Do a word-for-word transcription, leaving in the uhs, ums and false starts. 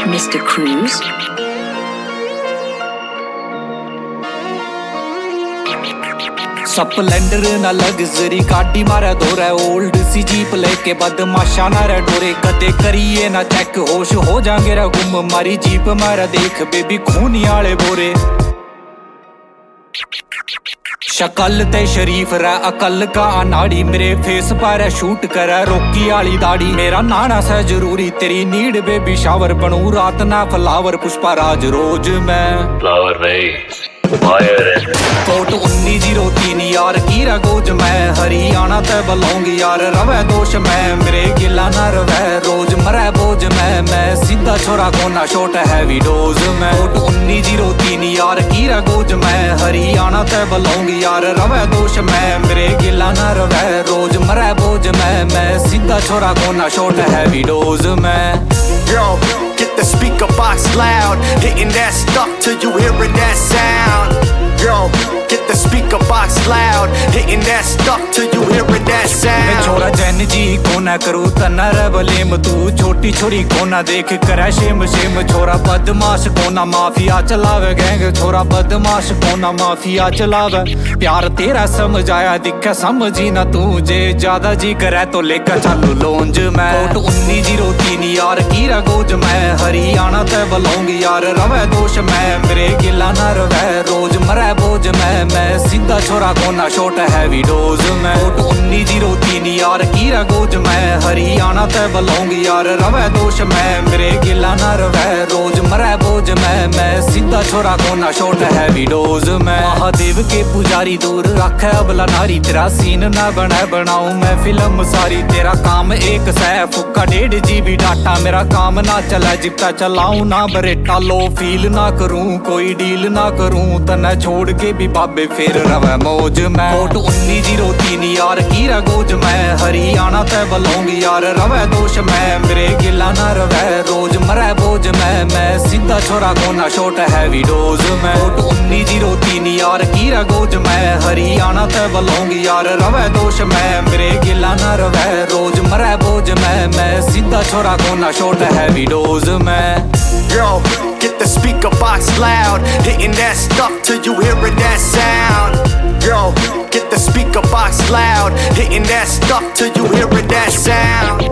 Mister Cruz. Splendor ना luxury गाड़ी मारे दौरे ओल्ड सी जीप लेके बदमाशा ना रे डोरे कदे करिए ना चेक होश हो जाएंगे रे गुम मारी जीप मारे देख बेबी खूनी आले बोरे शक्ल ते शरीफ रे अकल का अनाड़ी मेरे फेस पर शूट करे रोकी आली दाढ़ी मेरा नाना सा जरूरी तेरी नीड बेबी शावर बनू रात ना फ्लावर पुष्पा राज रोज मैं फ्लावर नहीं फायर है। कोट उन्नी जीरो तीन यार कीरा गोज मैं हरियाणा ते बलौंगी यार रवे दोष मैं मेरे गिला ना रवे रोज मरे बोझ मैं मैं सीधा छोरा कोना शॉट हैवी डोज मैं कोट उन्नी जीरो तीन यार कीरा गोज मैं हरियाणा ते बलौंगी यार रवे दोष मैं मेरे गिला ना रवे रोज मरे बोझ मैं मैं सीधा छोरा कोना शॉट हैवी डोज मैं Yo, get the speaker box loud, hitting that stuff till you hearing that sound. Yo, get the speaker box loud, hitting that stuff till you hearing that sound. छोरा जैन जी कोना करू तना रे बलेम तू छोटी छोरी कोना देख करे शेम शेम छोरा बदमाश कोना माफिया चलावे गैंग छोरा बदमाश कोना माफिया चलावे प्यार तेरा समझ आया दिखे समझी ना तू जे ज्यादा जी करे तो लेकर चालू लोंज मैं कोट उन्नी जीरो तीन यार कीरा गोज मैं हरियाणा ते बलौंगी यार रवे दोष मैं मेरे गिला ना रवे रोज मरे बोझ मैं मैं सीधा छोरा कोना शॉट हैवी डोज मैं कोट उन्नी जीरो तीन यार कीरा गोज मैं हरियाणा ते बलौंगी यार रवे दोष मैं मेरे गिला ना रवे रोज मरे बोझ मैं मैं सीधा छोरा कोना शॉट हैवी डोज मैं महादेव के पुजारी दूर रख अबला नारी तेरा सीन ना बने बनाऊं मैं फिल्म सारी तेरा काम एक सै फुक्का डेढ़ जीबी डाटा मेरा काम ना चला जिप्ता चलाऊं ना बरेटा लो फील ना करूं कोई डील ना करूं तना छोड़ के भी बाबे फिर रवे मौज मैं कोट उन्नी जीरो तीन यार कीरा गोज मैं हरियाणा ते बलौंगी यार रवे दोष मैं मेरे गिला ना रवे रोज मरे बोझ मैं मैं सीधा छोरा कोना शॉट हैवी डोज मैं कोट उन्नी जीरो तीन यार कीरा गोज मैं हरियाणा ते बलौंगी यार रवे दोष मैं मेरे गिला ना रवे रोज मरे बोझ मैं मैं सीधा छोरा कोना शॉट हैवी डोज मैं Yo, get the speaker box loud, hitting that stuff till you hearing that sound. Yo, get the speaker box loud, hitting that stuff till you hearing that sound.